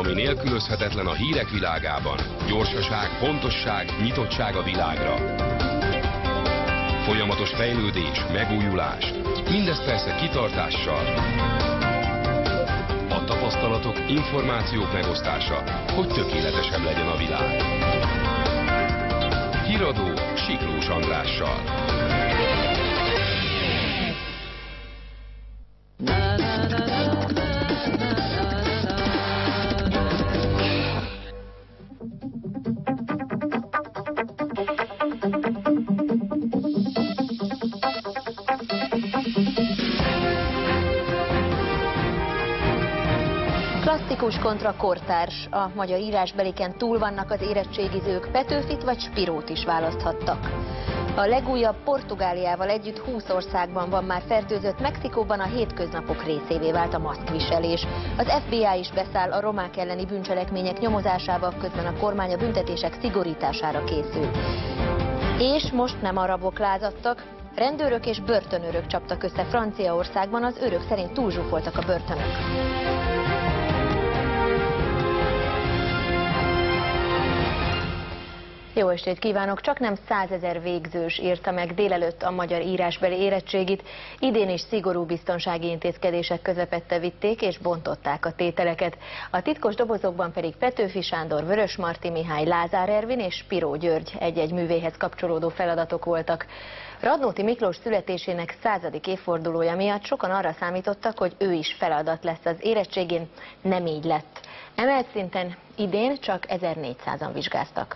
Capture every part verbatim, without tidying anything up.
ami nélkülözhetetlen a hírek világában. Gyorsaság, pontosság, nyitottság a világra. Folyamatos fejlődés, megújulás. Mindez persze kitartással. A tapasztalatok, információk megosztása, hogy tökéletesebb legyen a világ. Híradó Siklós Andrással. Klasszikus kontra kortárs. A magyar írásbeliken túl vannak az érettségizők, Petőfit vagy Spirót is választhattak. A legújabb Portugáliával együtt húsz országban van már fertőzött, Mexikóban a hétköznapok részévé vált a maszkviselés. Az ef bé i is beszáll a romák elleni bűncselekmények nyomozásába, közben a kormány a büntetések szigorítására készül. És most nem arabok lázadtak, rendőrök és börtönőrök csaptak össze Franciaországban, az őrök szerint túlzsúfoltak a börtönök. Jó estét kívánok! Csak nem százezer végzős írta meg délelőtt a magyar írásbeli érettségit. Idén is szigorú biztonsági intézkedések közepette vitték és bontották a tételeket. A titkos dobozokban pedig Petőfi Sándor, Vörösmarty Mihály, Lázár Ervin és Spiró György egy-egy művéhez kapcsolódó feladatok voltak. Radnóti Miklós születésének századik évfordulója miatt sokan arra számítottak, hogy ő is feladat lesz az érettségén, nem így lett. Emelt szinten idén csak ezernégyszázan vizsgáztak.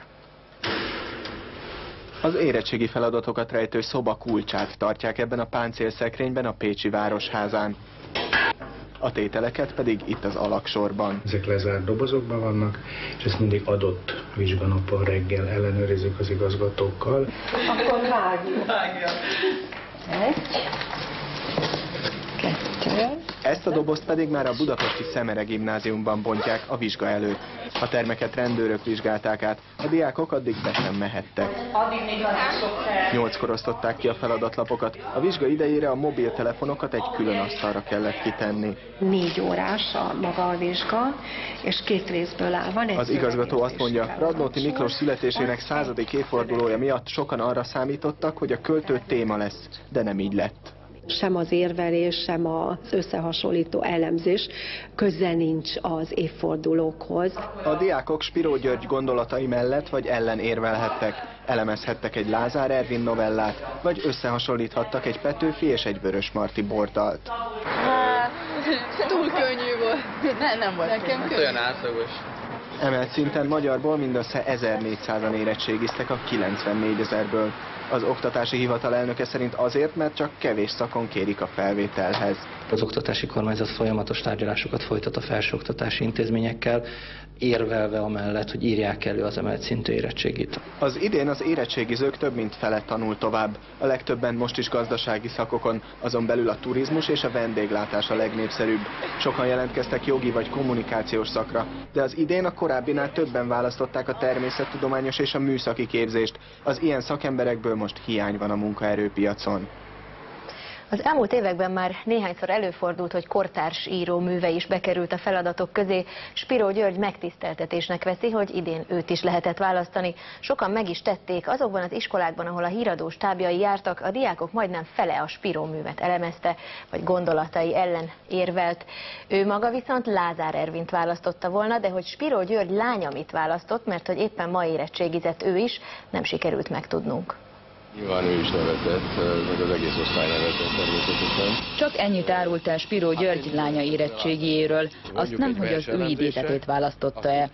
Az érettségi feladatokat rejtő szoba kulcsát tartják ebben a páncélszekrényben a pécsi városházán. A tételeket pedig itt az alagsorban. Ezek lezárt dobozokban vannak, és ezt mindig adott vizsganapon reggel ellenőrizzük az igazgatókkal. Akkor vágjuk. Egy, kettő. Ezt a dobozt pedig már a budapesti Szemere gimnáziumban bontják a vizsga előtt. A termeket rendőrök vizsgálták át, a diákok addig be sem mehettek. Addig még a mások fel. Nyolckor osztották ki a feladatlapokat, a vizsga idejére a mobiltelefonokat egy külön asztalra kellett kitenni. Négy órás a maga a vizsga, és két részből áll. Van egy az igazgató azt mondja, Radnóti Miklós születésének századik évfordulója miatt sokan arra számítottak, hogy a költő téma lesz, de nem így lett. Sem az érvelés, sem az összehasonlító elemzés köze nincs az évfordulókhoz. A diákok Spiró György gondolatai mellett vagy ellen érvelhettek, elemezhettek egy Lázár Ervin novellát, vagy összehasonlíthattak egy Petőfi és egy Vörösmarty bordalt. Hát, túl könnyű volt. Nem, nem volt nekem könnyű. Olyan átlagos. Emelt szinten magyarból mindössze ezernégyszázan érettségiztek a kilencvennégyezerből. Az oktatási hivatal elnöke szerint azért, mert csak kevés szakon kérik a felvételhez. Az oktatási kormányzat folyamatos tárgyalásokat folytat a felsőoktatási intézményekkel, érvelve amellett, hogy írják elő az emelt szintű érettségit. Az idén az érettségizők több mint fele tanul tovább. A legtöbben most is gazdasági szakokon, azon belül a turizmus és a vendéglátás a legnépszerűbb. Sokan jelentkeztek jogi vagy kommunikációs szakra, de az idén a korábbinál többen választották a természettudományos és a műszaki képzést. Az ilyen szakemberekből most hiány van a munkaerőpiacon. Az elmúlt években már néhányszor előfordult, hogy kortárs író műve is bekerült a feladatok közé. Spiró György megtiszteltetésnek veszi, hogy idén őt is lehetett választani. Sokan meg is tették, azokban az iskolákban, ahol a híradó stábjai jártak, a diákok majdnem fele a Spiró művet elemezte, vagy gondolatai ellen érvelt. Ő maga viszont Lázár Ervint választotta volna, de hogy Spiró György lánya mit választott, mert hogy éppen ma érettségizett ő is, nem sikerült megtudnunk. Nyilván ő is nevetett, meg az egész osztály nevetett természetesen. Csak ennyit árult el Spiró György lánya érettségiéről, azt nem, hogy az ő idézetét választotta-e.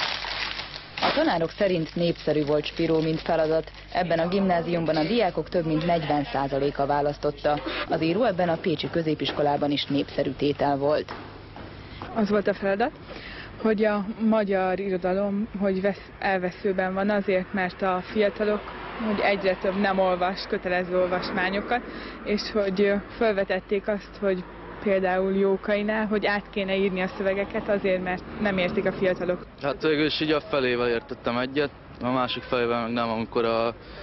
A tanárok szerint népszerű volt Spiró, mint feladat. Ebben a gimnáziumban a diákok több mint negyven százaléka választotta. Az író ebben a pécsi középiskolában is népszerű tétel volt. Az volt a feladat, hogy a magyar irodalom hogy vesz, elveszőben van azért, mert a fiatalok hogy egyre több nem olvas kötelező olvasmányokat, és hogy felvetették azt, hogy például Jókainál, hogy át kéne írni a szövegeket azért, mert nem értik a fiatalok. Hát végül is így a felével értettem egyet, a másik felével meg nem, amikor a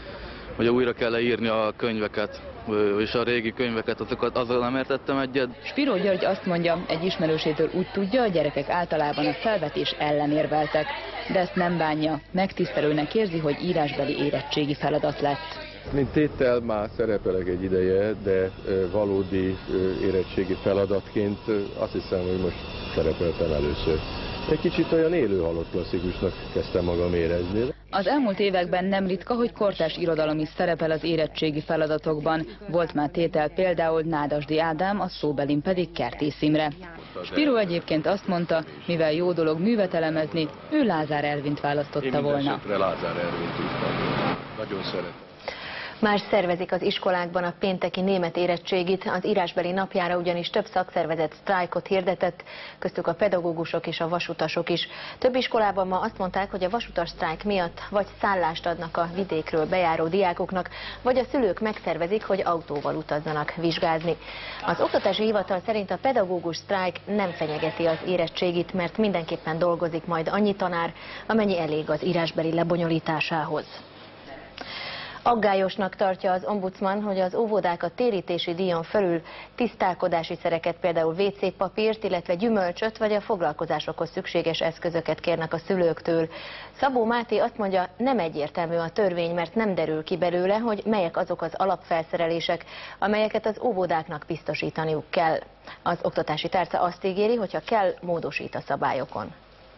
hogy újra kell írni a könyveket, és a régi könyveket, azokat azzal nem értettem egyet. Spiró György azt mondja, egy ismerősétől úgy tudja, a gyerekek általában a felvetés ellen érveltek. De ezt nem bánja, megtisztelőnek érzi, hogy írásbeli érettségi feladat lett. Mint tétel már szerepelek egy ideje, de valódi érettségi feladatként azt hiszem, hogy most szerepeltem először. Egy kicsit olyan élő halott klasszikusnak kezdtem magam érezni. Az elmúlt években nem ritka, hogy kortárs irodalom is szerepel az érettségi feladatokban. Volt már tétel például Nádasdy Ádám, a szóbelin pedig Kertész Imre. Spiró egyébként azt mondta, mivel jó dolog művet elemezni, ő Lázár Ervint választotta volna. Én Lázár Ervint tudtam. Nagyon szeretem. Már szervezik az iskolákban a pénteki német érettségit, az írásbeli napjára ugyanis több szakszervezet sztrájkot hirdetett, köztük a pedagógusok és a vasutasok is. Több iskolában ma azt mondták, hogy a vasutas sztrájk miatt vagy szállást adnak a vidékről bejáró diákoknak, vagy a szülők megszervezik, hogy autóval utazzanak vizsgázni. Az oktatási hivatal szerint a pedagógus sztrájk nem fenyegeti az érettségit, mert mindenképpen dolgozik majd annyi tanár, amennyi elég az írásbeli lebonyolításához. Aggályosnak tartja az ombudsman, hogy az óvodák a térítési díjon felül tisztálkodási szereket, például vé cé papírt, illetve gyümölcsöt vagy a foglalkozásokhoz szükséges eszközöket kérnek a szülőktől. Szabó Máté azt mondja, nem egyértelmű a törvény, mert nem derül ki belőle, hogy melyek azok az alapfelszerelések, amelyeket az óvodáknak biztosítaniuk kell. Az oktatási tárca azt ígéri, hogyha kell, módosít a szabályokon.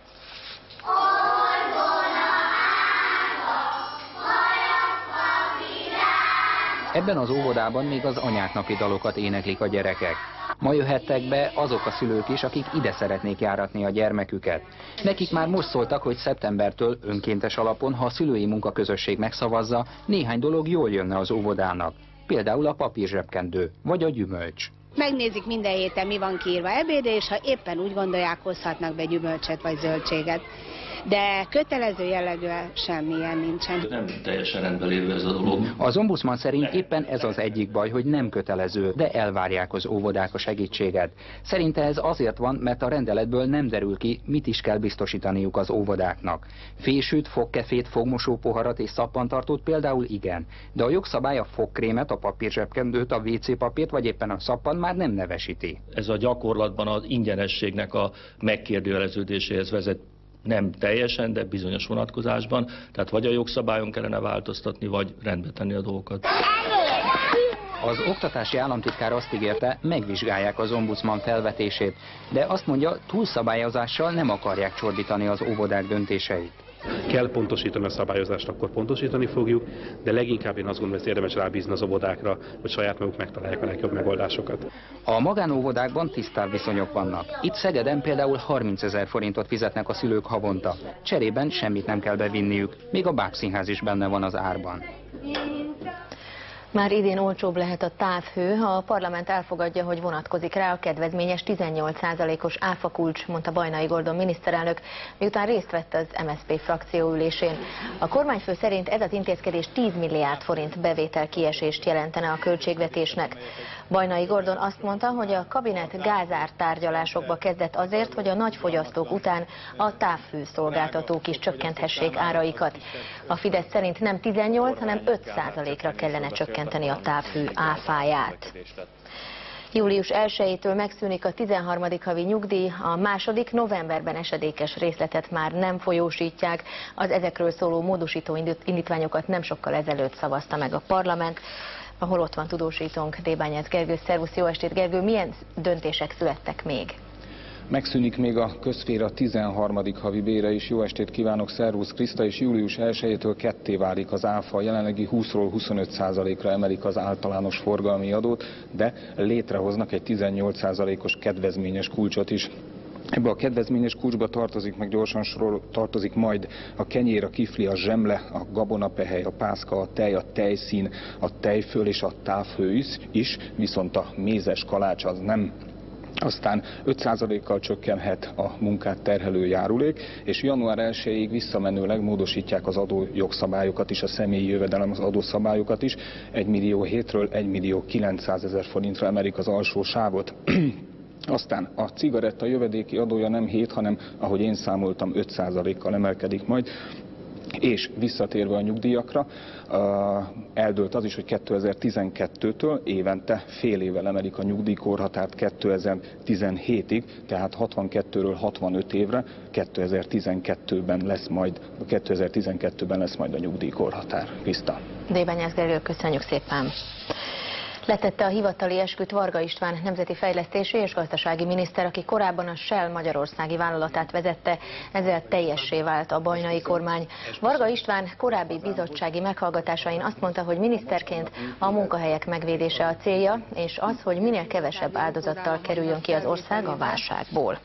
Ebben az óvodában még az anyáknapi dalokat éneklik a gyerekek. Ma jöhettek be azok a szülők is, akik ide szeretnék járatni a gyermeküket. Nekik már most szóltak, hogy szeptembertől önkéntes alapon, ha a szülői munkaközösség megszavazza, néhány dolog jól jönne az óvodának. Például a papírzsebkendő, vagy a gyümölcs. Megnézik minden héten, mi van kiírva ebédre, és ha éppen úgy gondolják, hozhatnak be gyümölcset vagy zöldséget. De kötelező jellegűen semmilyen nincsen. Nem teljesen rendben lévő ez a dolog. Az ombudsman szerint éppen ez az egyik baj, hogy nem kötelező, de elvárják az óvodák a segítséget. Szerinte ez azért van, mert a rendeletből nem derül ki, mit is kell biztosítaniuk az óvodáknak. Fésűt, fogkefét, fogmosópoharat és szappantartót például igen, de a jogszabály a fogkrémet, a papírzsebkendőt, a vé cé papírt vagy éppen a szappan már nem nevesíti. Ez a gyakorlatban az ingyenességnek a megkérdőjeleződéséhez vezet. Nem teljesen, de bizonyos vonatkozásban, tehát vagy a jogszabályon kellene változtatni, vagy rendbe tenni a dolgokat. Az oktatási államtitkár azt ígérte, megvizsgálják az ombudsman felvetését, de azt mondja, túlszabályozással nem akarják csorbítani az óvodák döntéseit. Kell pontosítani a szabályozást, akkor pontosítani fogjuk, de leginkább én azt gondolom, hogy érdemes rábízni az óvodákra, hogy saját maguk megtalálják a legjobb megoldásokat. A magánóvodákban tisztább viszonyok vannak. Itt Szegeden például harmincezer forintot fizetnek a szülők havonta. Cserében semmit nem kell bevinniük, még a bábszínház is benne van az árban. Már idén olcsóbb lehet a távhő, ha a parlament elfogadja, hogy vonatkozik rá a kedvezményes tizennyolc százalékos áfakulcs, mondta Bajnai Gordon miniszterelnök, miután részt vett az em es zé pé frakcióülésén. A kormányfő szerint ez az intézkedés tíz milliárd forint bevétel kiesést jelentene a költségvetésnek. Bajnai Gordon azt mondta, hogy a kabinet gázár tárgyalásokba kezdett azért, hogy a nagyfogyasztók után a távhőszolgáltatók is csökkenthessék áraikat. A Fidesz szerint nem tizennyolc, hanem öt százalékra kellene csökkenteni a távhő áfáját. július elsejétől megszűnik a tizenharmadik havi nyugdíj, a második novemberben esedékes részletet már nem folyósítják. Az ezekről szóló módosító indítványokat nem sokkal ezelőtt szavazta meg a parlament, ahol ott van tudósítónk Débányász Gergő. Szervusz, jó estét Gergő, milyen döntések születtek még? Megszűnik még a közféra tizenharmadik havi bére is. Jó estét kívánok, szervusz Kriszta, és július elsejétől ketté válik az áfa. Jelenlegi húszról huszonöt százalékra emelik az általános forgalmi adót, de létrehoznak egy tizennyolc százalékos kedvezményes kulcsot is. Ebbe a kedvezményes kulcsba tartozik, meg gyorsan sorol, tartozik majd a kenyér, a kifli, a zsemle, a gabonapehely, a pászka, a tej, a tejszín, a tejföl és a távhő is, is, viszont a mézes kalács az nem. Aztán öt százalékkal csökkenhet a munkát terhelő járulék, és január elsejéig visszamenőleg módosítják az adó jogszabályokat is, a személyi jövedelem az adószabályokat is. egy millió hétről egy millió kilencszázezer forintra emelik az alsó sávot. Aztán a cigaretta jövedéki adója nem hét, hanem, ahogy én számoltam, öt százalékkal emelkedik majd. És visszatérve a nyugdíjakra, eldőlt az is, hogy kétezer-tizenkettőtől évente fél évvel emelik a nyugdíjkorhatárt kétezer-tizenhétig, tehát hatvankettőről hatvanöt évre, kétezer-tizenkettőben lesz majd, kétezer-tizenkettőben lesz majd a nyugdíjkorhatár. Kriszta. Débenyász Gergő, köszönjük szépen. Letette a hivatali esküt Varga István nemzeti fejlesztési és gazdasági miniszter, aki korábban a Shell magyarországi vállalatát vezette, ezzel teljessé vált a bajnai kormány. Varga István korábbi bizottsági meghallgatásain azt mondta, hogy miniszterként a munkahelyek megvédése a célja, és az, hogy minél kevesebb áldozattal kerüljön ki az ország a válságból.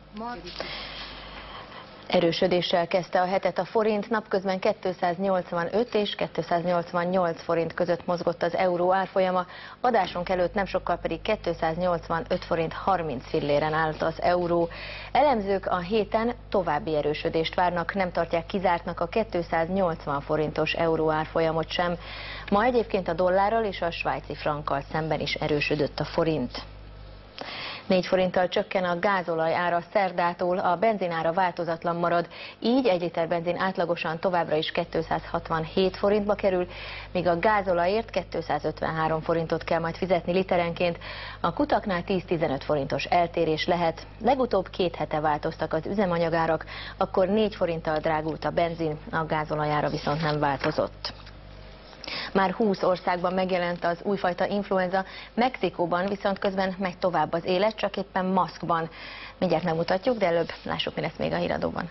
Erősödéssel kezdte a hetet a forint, napközben kétszáznyolcvanöt és kétszáznyolcvannyolc forint között mozgott az euró árfolyama, adásunk előtt nem sokkal pedig kétszáznyolcvanöt forint harminc filléren állt az euró. Elemzők a héten további erősödést várnak, nem tartják kizártnak a kétszáznyolcvan forintos euró árfolyamot sem. Ma egyébként a dollárral és a svájci frankkal szemben is erősödött a forint. négy forinttal csökken a gázolaj ára szerdától, a benzinára változatlan marad, így egy liter benzin átlagosan továbbra is kétszázhatvanhét forintba kerül, míg a gázolajért kétszázötvenhárom forintot kell majd fizetni literenként. A kutaknál tíz-tizenöt forintos eltérés lehet. Legutóbb két hete változtak az üzemanyagárak, akkor négy forinttal drágult a benzin, a gázolajára viszont nem változott. Már húsz országban megjelent az újfajta influenza, Mexikóban viszont közben megy tovább az élet, csak éppen maszkban. Mindjárt megmutatjuk, de előbb lássuk, mi lesz még a híradóban.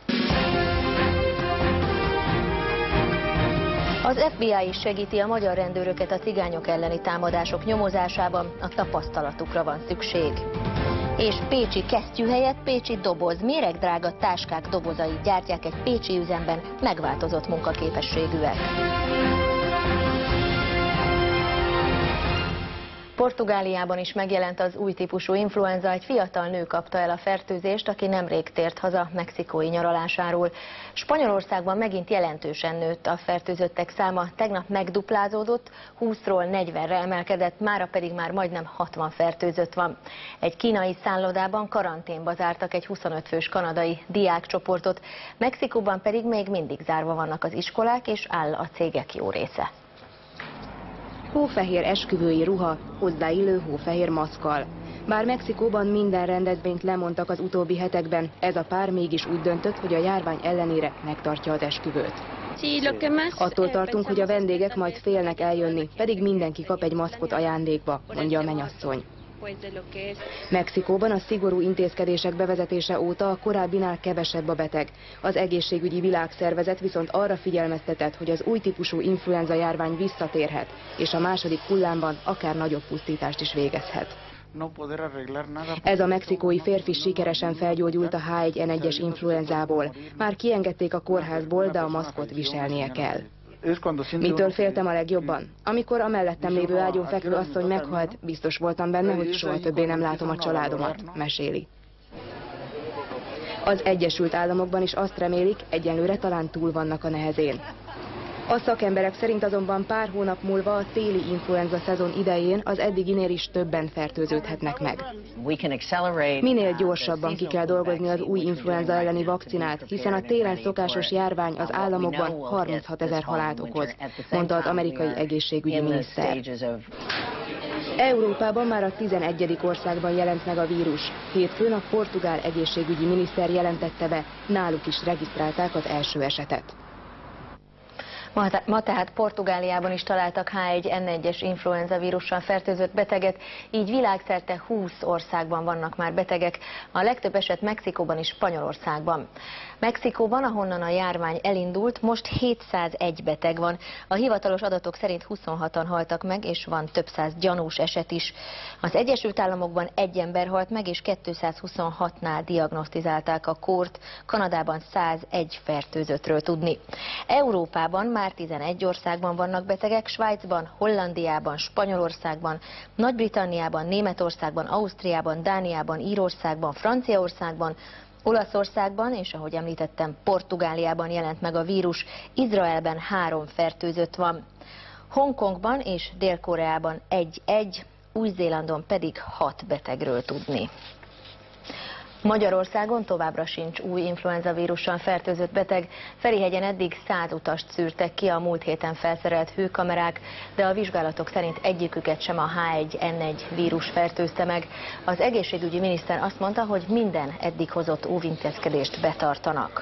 Az ef bé i is segíti a magyar rendőröket a cigányok elleni támadások nyomozásában, a tapasztalatukra van szükség. És pécsi kesztyű helyett pécsi doboz, méregdrága táskák dobozait gyártják egy pécsi üzemben megváltozott munkaképességűek. Portugáliában is megjelent az új típusú influenza, egy fiatal nő kapta el a fertőzést, aki nemrég tért haza mexikói nyaralásáról. Spanyolországban megint jelentősen nőtt a fertőzöttek száma, tegnap megduplázódott, húszról negyvenre emelkedett, mára pedig már majdnem hatvan fertőzött van. Egy kínai szállodában karanténba zártak egy huszonöt fős kanadai diákcsoportot, Mexikóban pedig még mindig zárva vannak az iskolák és áll a cégek jó része. Hófehér esküvői ruha, hozzáillő hófehér maszkkal. Bár Mexikóban minden rendezvényt lemondtak az utóbbi hetekben, ez a pár mégis úgy döntött, hogy a járvány ellenére megtartja az esküvőt. Attól tartunk, hogy a vendégek majd félnek eljönni, pedig mindenki kap egy maszkot ajándékba, mondja a mennyasszony. Mexikóban a szigorú intézkedések bevezetése óta a korábbinál kevesebb a beteg. Az egészségügyi világszervezet viszont arra figyelmeztetett, hogy az új típusú influenza járvány visszatérhet, és a második hullámban akár nagyobb pusztítást is végezhet. Ez a mexikói férfi sikeresen felgyógyult a há egy en egyes influenzából. Már kiengedték a kórházból, de a maszkot viselnie kell. Mitől féltem a legjobban? Amikor a mellettem lévő ágyon fekvő asszony meghalt, biztos voltam benne, hogy soha többé nem látom a családomat, meséli. Az Egyesült Államokban is azt remélik, egyenlőre talán túl vannak a nehezén. A szakemberek szerint azonban pár hónap múlva a téli influenza szezon idején az eddiginél is többen fertőződhetnek meg. Minél gyorsabban ki kell dolgozni az új influenza elleni vakcinát, hiszen a télen szokásos járvány az államokban harminchatezer halált okoz, mondta az amerikai egészségügyi miniszter. Európában már a tizenegyedik országban jelent meg a vírus. Hétfőn a portugál egészségügyi miniszter jelentette be, náluk is regisztrálták az első esetet. Ma tehát Portugáliában is találtak há egy en egyes influenza vírussal fertőzött beteget, így világszerte húsz országban vannak már betegek, a legtöbb eset Mexikóban és Spanyolországban. Mexikóban, ahonnan a járvány elindult, most hétszázegy beteg van. A hivatalos adatok szerint huszonhatan haltak meg, és van több száz gyanús eset is. Az Egyesült Államokban egy ember halt meg, és kétszázhuszonhatnál diagnosztizálták a kórt, Kanadában százegy fertőzöttről tudni. Európában már tizenegy országban vannak betegek, Svájcban, Hollandiában, Spanyolországban, Nagy-Britanniában, Németországban, Ausztriában, Dániában, Írországban, Franciaországban, Olaszországban és, ahogy említettem, Portugáliában jelent meg a vírus, Izraelben három fertőzött van. Hongkongban és Dél-Koreában egy-egy, Új-Zélandon pedig hat betegről tudni. Magyarországon továbbra sincs új influenzavírussal fertőzött beteg. Ferihegyen eddig száz utast szűrtek ki a múlt héten felszerelt hőkamerák, de a vizsgálatok szerint egyiküket sem a H egy N egy vírus fertőzte meg. Az egészségügyi miniszter azt mondta, hogy minden eddig hozott óvintézkedést betartanak.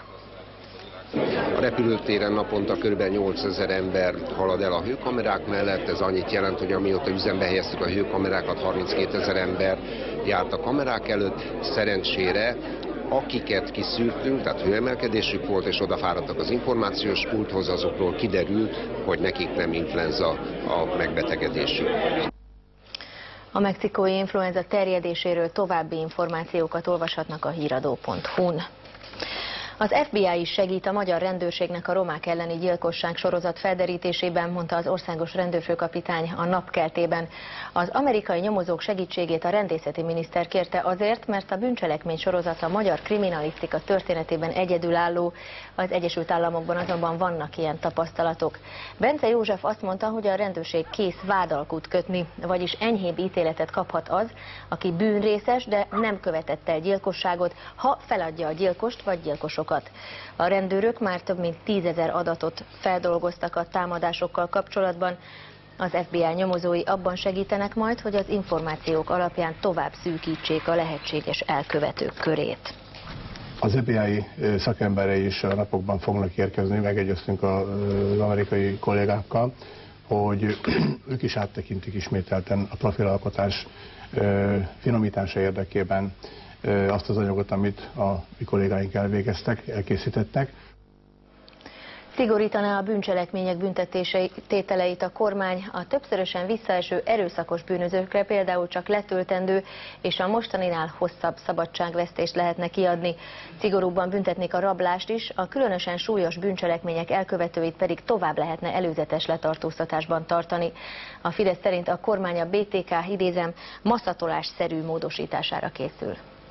A repülőtéren naponta kb. nyolcezer ember halad el a hőkamerák mellett, ez annyit jelent, hogy amióta üzembe helyeztük a hőkamerákat, harminckétezer ember járt a kamerák előtt. Szerencsére akiket kiszűrtünk, tehát hőemelkedésük volt és odafáradtak az információs pulthoz, azokról kiderült, hogy nekik nem influenza a megbetegedésük. A mexikói influenza terjedéséről további információkat olvashatnak a híradó pont hu-n. Az F B I is segít a magyar rendőrségnek a romák elleni gyilkosság sorozat felderítésében, mondta az országos rendőrfőkapitány a Napkeltében. Az amerikai nyomozók segítségét a rendészeti miniszter kérte azért, mert a bűncselekmény sorozat a magyar kriminalisztika történetében egyedülálló, az Egyesült Államokban azonban vannak ilyen tapasztalatok. Bence József azt mondta, hogy a rendőrség kész vádalkut kötni, vagyis enyhébb ítéletet kaphat az, aki bűnrészes, de nem követett el gyilkosságot, ha feladja a gyilkost vagy gyilkosokat. A rendőrök már több mint tízezer adatot feldolgoztak a támadásokkal kapcsolatban. Az F B I nyomozói abban segítenek majd, hogy az információk alapján tovább szűkítsék a lehetséges elkövetők körét. Az F B I szakemberei is a napokban fognak érkezni, megegyeztünk az amerikai kollégákkal, hogy ők is áttekintik ismételten a profilalkotás finomítása érdekében azt az anyagot, amit a mi kollégáink elvégeztek, elkészítettek. Szigorítaná a bűncselekmények büntetési tételeit a kormány, a többszörösen visszaeső erőszakos bűnözőkre például csak letöltendő és a mostaninál hosszabb szabadságvesztést lehetne kiadni. Szigorúbban büntetnék a rablást is, a különösen súlyos bűncselekmények elkövetőit pedig tovább lehetne előzetes letartóztatásban tartani. A Fidesz szerint a kormány a B T K, idézem, maszatolásszerű módosítására készül.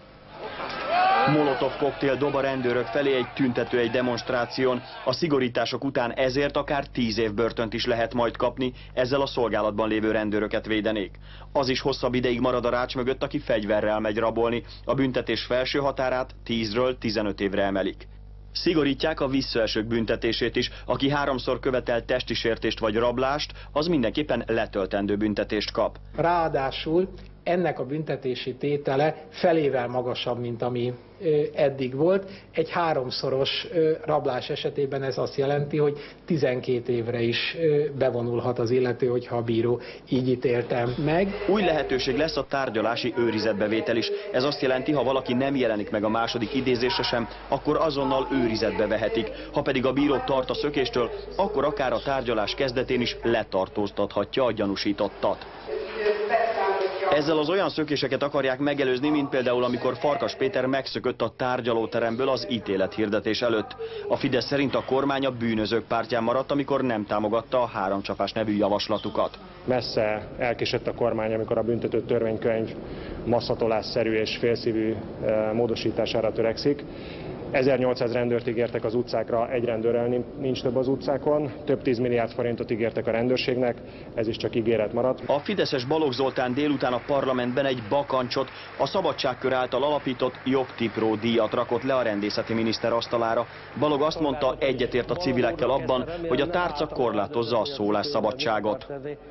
Molotov koktél dob a rendőrök felé egy tüntető egy demonstráción. A szigorítások után ezért akár tíz év börtönt is lehet majd kapni, ezzel a szolgálatban lévő rendőröket védenék. Az is hosszabb ideig marad a rács mögött, aki fegyverrel megy rabolni. A büntetés felső határát tízről tizenöt évre emelik. Szigorítják a visszaesők büntetését is. Aki háromszor követel testi sértést vagy rablást, az mindenképpen letöltendő büntetést kap. Ráadásul ennek a büntetési tétele felével magasabb, mint ami eddig volt. Egy háromszoros rablás esetében ez azt jelenti, hogy tizenkét évre is bevonulhat az illető, hogyha a bíró így ítélte meg. Új lehetőség lesz a tárgyalási őrizetbevétel is. Ez azt jelenti, ha valaki nem jelenik meg a második idézésre sem, akkor azonnal őrizetbe vehetik. Ha pedig a bíró tart a szökéstől, akkor akár a tárgyalás kezdetén is letartóztathatja a gyanúsítottat. Ezzel az olyan szökéseket akarják megelőzni, mint például amikor Farkas Péter megszökött a tárgyalóteremből az ítélethirdetés előtt. A Fidesz szerint a kormány a bűnözők pártján maradt, amikor nem támogatta a háromcsapás nevű javaslatukat. Messze elkésett a kormány, amikor a büntető törvénykönyv masszatolásszerű és félszívű módosítására törekszik. ezernyolcszáz rendőrt ígértek az utcákra, egy rendőrrel nincs több az utcákon, több tíz milliárd forintot ígértek a rendőrségnek, ez is csak ígéret maradt. A fideszes Balogh Zoltán délután a parlamentben egy bakancsot, a Szabadságkör által alapított Jogtipró díjat rakott le a rendészeti miniszter asztalára. Balogh azt mondta, egyetért a civilekkel abban, hogy a tárca korlátozza a szólásszabadságot.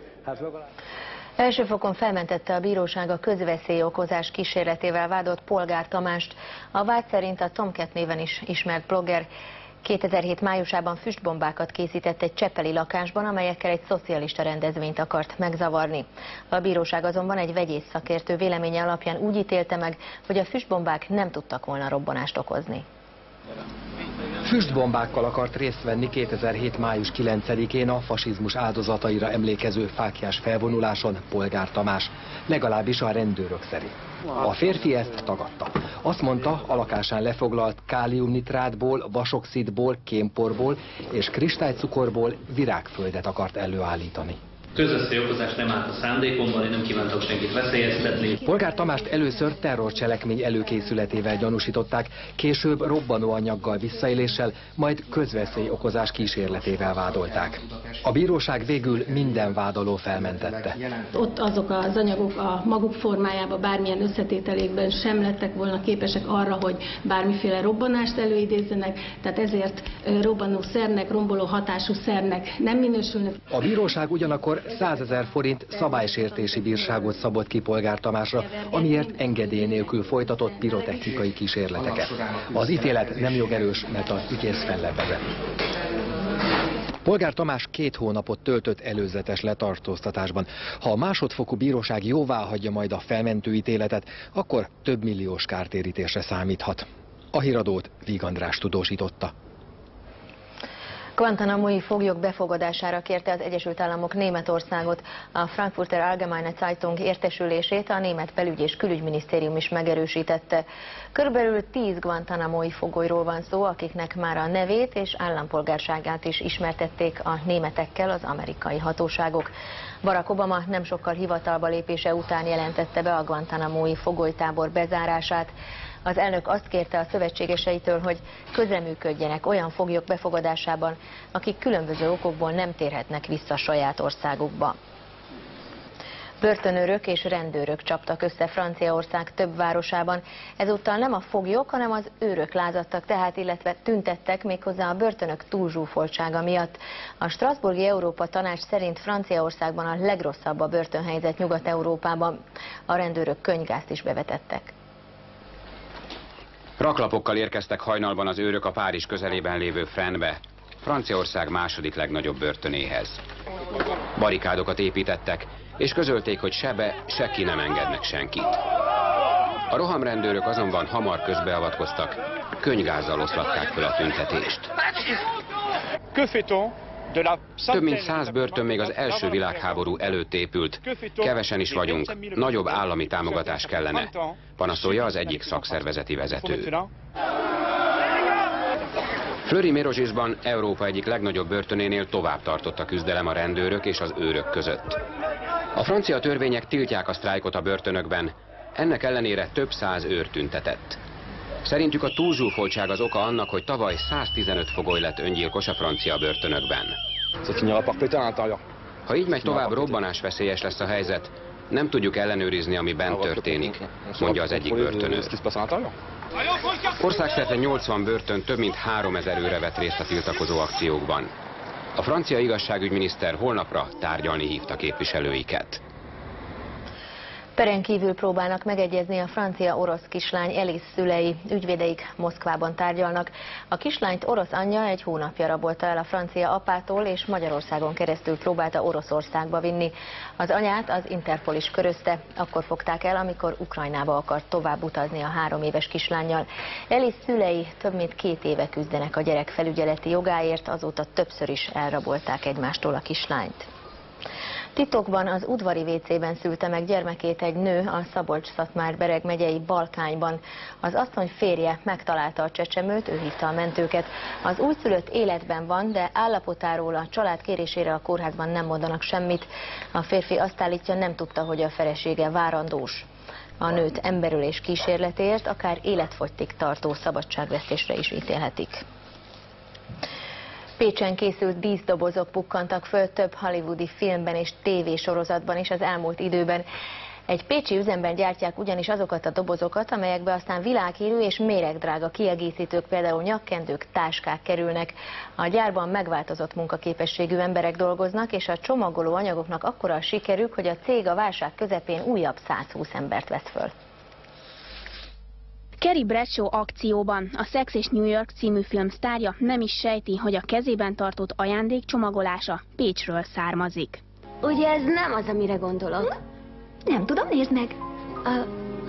Első fokon felmentette a bíróság a közveszélyokozás kísérletével vádolt Polgár Tamást. A vád szerint a Tomcat néven is ismert blogger kétezer-hét májusában füstbombákat készített egy cseppeli lakásban, amelyekkel egy szocialista rendezvényt akart megzavarni. A bíróság azonban egy vegyész szakértő véleménye alapján úgy ítélte meg, hogy a füstbombák nem tudtak volna robbanást okozni. Füstbombákkal akart részt venni kétezer-hét május kilencedikén a fasizmus áldozataira emlékező fáklyás felvonuláson Polgár Tamás, legalábbis a rendőrök szerint. A férfi ezt tagadta. Azt mondta, a lakásán lefoglalt káliumnitrátból, vasoxidból, kémporból és kristálycukorból virágföldet akart előállítani. Közveszélyokozás nem állt a szándékomban, én nem kívántok senkit veszélyeztetni. Polgár Tamást először terrorcselekmény előkészületével gyanúsították, később robbanóanyaggal visszaéléssel, majd közveszélyokozás kísérletével vádolták. A bíróság végül minden vádoló felmentette. Ott azok az anyagok a maguk formájában, bármilyen összetételében sem lettek volna képesek arra, hogy bármiféle robbanást előidézzenek, tehát ezért robbanó szernek, romboló hatású szernek nem minősülnek. A bíróság ugyanakkor százezer forint szabálysértési bírságot szabott ki Polgár Tamásra, amiért engedély nélkül folytatott pirotechnikai kísérleteket. Az ítélet nem jogerős, mert az ügyész fellebbezett. Polgár Tamás két hónapot töltött előzetes letartóztatásban. Ha a másodfokú bíróság jóvá hagyja majd a felmentő ítéletet, akkor több milliós kártérítésre számíthat. A híradót Víg András tudósította. Guantánamói foglyok befogadására kérte az Egyesült Államok Németországot. A Frankfurter Allgemeine Zeitung értesülését a német belügy- és külügyminisztérium is megerősítette. Körülbelül tíz guantánamói fogolyról van szó, akiknek már a nevét és állampolgárságát is ismertették a németekkel az amerikai hatóságok. Barack Obama nem sokkal hivatalba lépése után jelentette be a guantánamói fogolytábor bezárását. Az elnök azt kérte a szövetségeseitől, hogy közreműködjenek olyan foglyok befogadásában, akik különböző okokból nem térhetnek vissza saját országukba. Börtönőrök és rendőrök csaptak össze Franciaország több városában. Ezúttal nem a foglyok, hanem az őrök lázadtak tehát, illetve tüntettek méghozzá a börtönök túlzsúfoltsága miatt. A Strasbourgi Európa Tanács szerint Franciaországban a legrosszabb a börtönhelyzet Nyugat-Európában. A rendőrök könnygázt is bevetettek. Raklapokkal érkeztek hajnalban az őrök a Párizs közelében lévő Fresnes-be, Franciaország második legnagyobb börtönéhez. Barikádokat építettek, és közölték, hogy se be, se ki nem engednek senkit. A rohamrendőrök azonban hamar közbeavatkoztak, könnygázzal oszlatták fel a tüntetést. Több mint száz börtön még az első világháború előtt épült. Kevesen is vagyunk, nagyobb állami támogatás kellene, panaszolja az egyik szakszervezeti vezető. Fleury-Mérogis-ban, Európa egyik legnagyobb börtönénél tovább tartott a küzdelem a rendőrök és az őrök között. A francia törvények tiltják a sztrájkot a börtönökben, ennek ellenére több száz őr tüntetett. Szerintük a túlzsúfoltság az oka annak, hogy tavaly száztizenöt fogoly lett öngyilkos a francia börtönökben. Ha így megy tovább, robbanásveszélyes lesz a helyzet. Nem tudjuk ellenőrizni, ami bent történik, mondja az egyik börtönőr. Országszerte nyolcvan börtön több mint háromezer őre vett részt a tiltakozó akciókban. A francia igazságügyminiszter holnapra tárgyalni hívta képviselőiket. Peren kívül próbálnak megegyezni a francia-orosz kislány Alice szülei, ügyvédeik Moszkvában tárgyalnak. A kislányt orosz anyja egy hónapja rabolta el a francia apától, és Magyarországon keresztül próbálta Oroszországba vinni. Az anyát az Interpol is körözte, akkor fogták el, amikor Ukrajnába akart tovább utazni a három éves kislánnyal. Alice szülei több mint két éve küzdenek a gyerek felügyeleti jogáért, azóta többször is elrabolták egymástól a kislányt. Titokban az udvari vécében szülte meg gyermekét egy nő a Szabolcs-Szatmár-Bereg megyei Balkányban. Az asszony férje megtalálta a csecsemőt, ő hívta a mentőket. Az újszülött életben van, de állapotáról a család kérésére a kórházban nem mondanak semmit. A férfi azt állítja, nem tudta, hogy a felesége várandós. A nőt emberölés kísérletért akár életfogytig tartó szabadságvesztésre is ítélhetik. Pécsen készült díszdobozok pukkantak föl több hollywoodi filmben és tévésorozatban is az elmúlt időben. Egy pécsi üzemben gyártják ugyanis azokat a dobozokat, amelyekbe aztán világhírű és méregdrága kiegészítők, például nyakkendők, táskák kerülnek. A gyárban megváltozott munkaképességű emberek dolgoznak, és a csomagoló anyagoknak akkora a sikerük, hogy a cég a válság közepén újabb százhúsz embert vesz föl. Carrie Bradshaw akcióban a Sex és New York című film sztárja nem is sejti, hogy a kezében tartott ajándék csomagolása Pécsről származik. Ugye ez nem az, amire gondolok? Nem tudom, nézd meg. Uh,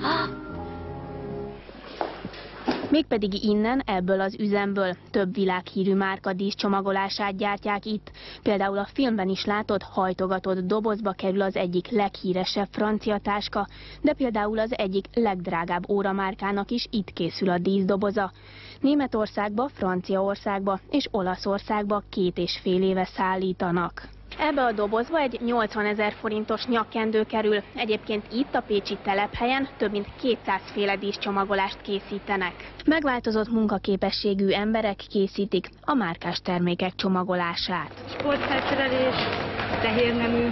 Mégpedig innen, ebből az üzemből több világhírű márka díszcsomagolását gyártják itt. Például a filmben is látott hajtogatott dobozba kerül az egyik leghíresebb francia táska, de például az egyik legdrágább óramárkának is itt készül a díszdoboza. Németországba, Franciaországba és Olaszországba két és fél éve szállítanak. Ebbe a dobozba egy nyolcvanezer forintos nyakkendő kerül. Egyébként itt a pécsi telephelyen több mint kétszázféle díszcsomagolást készítenek. Megváltozott munkaképességű emberek készítik a márkás termékek csomagolását. Sportfelszerelés, fehérnemű,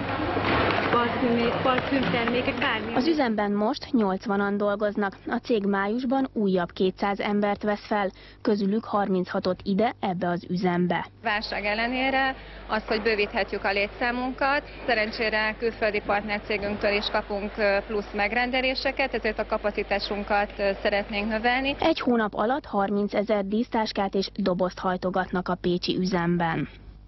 parfümtermékek, bármi. Az üzemben most nyolcvanan dolgoznak. A cég májusban újabb kétszáz embert vesz fel, közülük harminchatot ide, ebbe az üzembe. Válság ellenére az, hogy bővíthetjük a létszámunkat, szerencsére külföldi partnercégünktől is kapunk plusz megrendeléseket, ezért a kapacitásunkat szeretnénk növelni. Egy hónap alatt harmincezer dísztáskát és dobozt hajtogatnak a pécsi üzemben.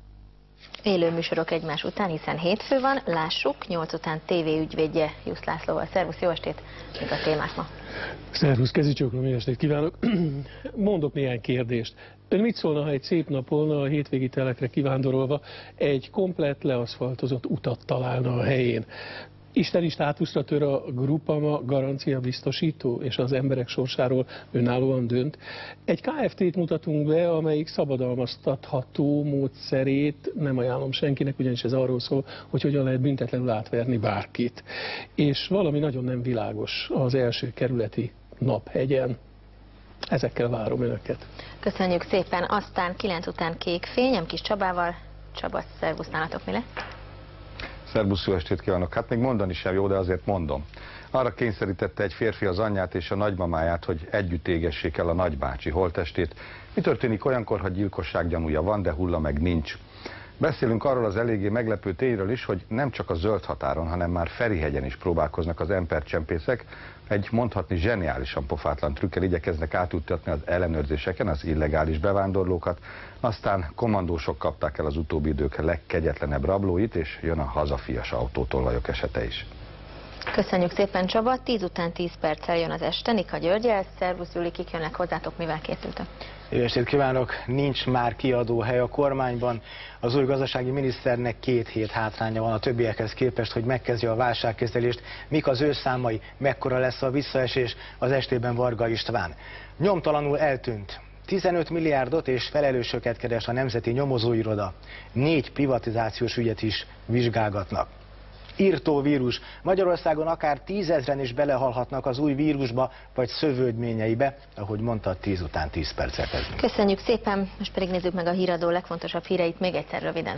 Élő műsorok egymás után, hiszen hétfő van, lássuk, nyolc után tévéügyvédje Jusz Lászlóval. Szervusz, jó estét, mik a témák ma? Szervusz, kezicsóklom, jó estét kívánok. Mondok néhány kérdést. Ön mit szólna, ha egy szép napon a hétvégi telekre kivándorolva egy komplett leaszfaltozott utat találna a helyén? Isteni státuszra tör a Groupama garancia biztosító, és az emberek sorsáról önállóan dönt. Egy ká ef té-t mutatunk be, amelyik szabadalmaztatható módszerét nem ajánlom senkinek, ugyanis ez arról szól, hogy hogyan lehet büntetlenül átverni bárkit. És valami nagyon nem világos az első kerületi Naphegyen. Ezekkel várom önöket. Köszönjük szépen, aztán kilenc után Kék fény, M. Kis Csabával. Csaba, szervusz, nálatok mi lett? Szerbusz, jó estét kívánok! Hát még mondani sem jó, de azért mondom. Arra kényszerítette egy férfi az anyját és a nagymamáját, hogy együtt égessék el a nagybácsi holttestét. Mi történik olyankor, ha gyilkosság gyanúja van, de hulla meg nincs? Beszélünk arról az eléggé meglepő tényről is, hogy nem csak a zöld határon, hanem már Ferihegyen is próbálkoznak az embercsempészek. Egy mondhatni zseniálisan pofátlan trükkel igyekeznek átjuttatni az ellenőrzéseken az illegális bevándorlókat, aztán kommandósok kapták el az utóbbi idők legkegyetlenebb rablóit, és jön a hazafias autótolvajok esete is. Köszönjük szépen, Csaba, tíz után tíz perccel jön az este, Nika Györgyel. Szervusz, Júli, kik jönnek hozzátok, mivel készültök? Jó estét kívánok! Nincs már kiadóhely a kormányban. Az új gazdasági miniszternek két hét hátránya van a többiekhez képest, hogy megkezdje a válságkezelést. Mik az ő számai, mekkora lesz a visszaesés, az estében Varga István. Nyomtalanul eltűnt. tizenöt milliárdot és felelősöket keres a Nemzeti Nyomozóiroda. Négy privatizációs ügyet is vizsgálgatnak. Írtó vírus. Magyarországon akár tízezren is belehalhatnak az új vírusba, vagy szövődményeibe, ahogy mondta, tíz után tíz perccel kezdünk. Köszönjük szépen, most pedig nézzük meg a híradó legfontosabb híreit még egyszer röviden.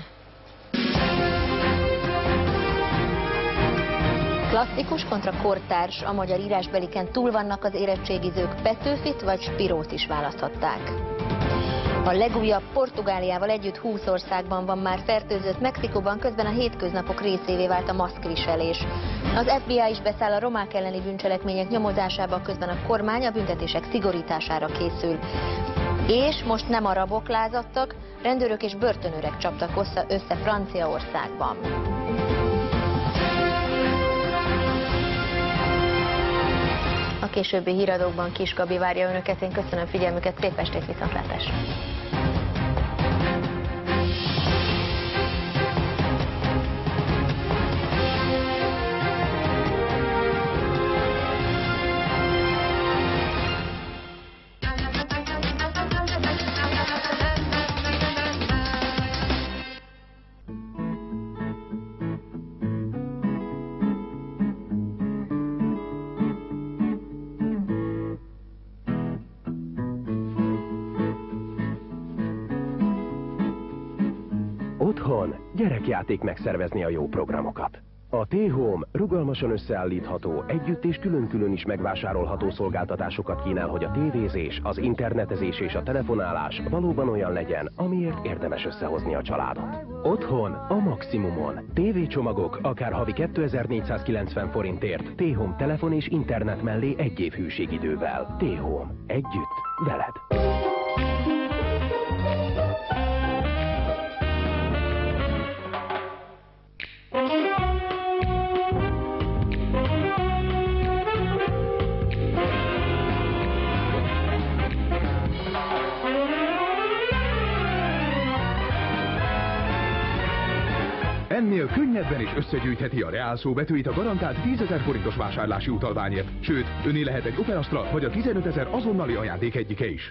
Klasszikus kontra kortárs, a magyar írásbeliken túl vannak az érettségizők, Petőfit vagy Spirót is választhatták. A legújabb Portugáliával együtt húsz országban van már fertőzött, Mexikóban közben a hétköznapok részévé vált a maszkviselés. Az ef bé i is beszáll a romák elleni bűncselekmények nyomozásába, közben a kormány a büntetések szigorítására készül. És most nem arabok lázadtak, rendőrök és börtönőrek csaptak össze Franciaországban. A későbbi híradókban Kis Gabi várja önöket, én köszönöm figyelmüket, szép estét, viszontlátásra! Otthon gyerekjáték megszervezni a jó programokat. A T-Home rugalmasan összeállítható, együtt és külön-külön is megvásárolható szolgáltatásokat kínál, hogy a tévézés, az internetezés és a telefonálás valóban olyan legyen, amiért érdemes összehozni a családot. Otthon a maximumon. Tévécsomagok akár havi kétezer-négyszázkilencven forintért, T-Home telefon és internet mellé egy év hűségidővel. T-Home. Együtt, veled. Ennél könnyebben is összegyűjtheti a Reál szó betűit a garantált tízezer forintos vásárlási utalványért. Sőt, öné lehet egy Opel Astra vagy a tizenötezer azonnali ajándék egyike is.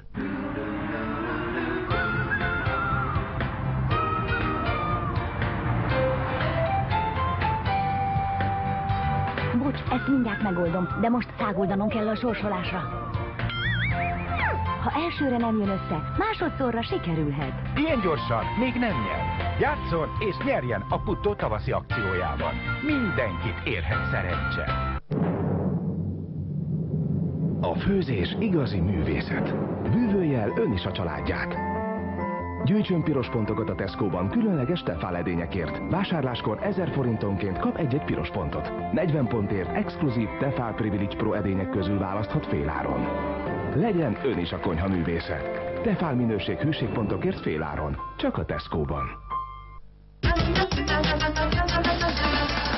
Ezt mindjárt megoldom, de most száguldanom kell a sorsolásra. Ha elsőre nem jön össze, másodszorra sikerülhet. Ilyen gyorsan még nem nyer. Játsszon és nyerjen a Puttó tavaszi akciójában. Mindenkit érhet szerencse. A főzés igazi művészet. Bűvölje el ön is a családját. Gyűjtsön piros pontokat a Tesco-ban különleges Tefal edényekért. Vásárláskor ezer forintonként kap egy-egy piros pontot. negyven pontért exkluzív Tefal Privilege Pro edények közül választhat féláron. Legyen ön is a konyha művésze. Tefal minőség hűségpontokért féláron. Csak a Tesco-ban.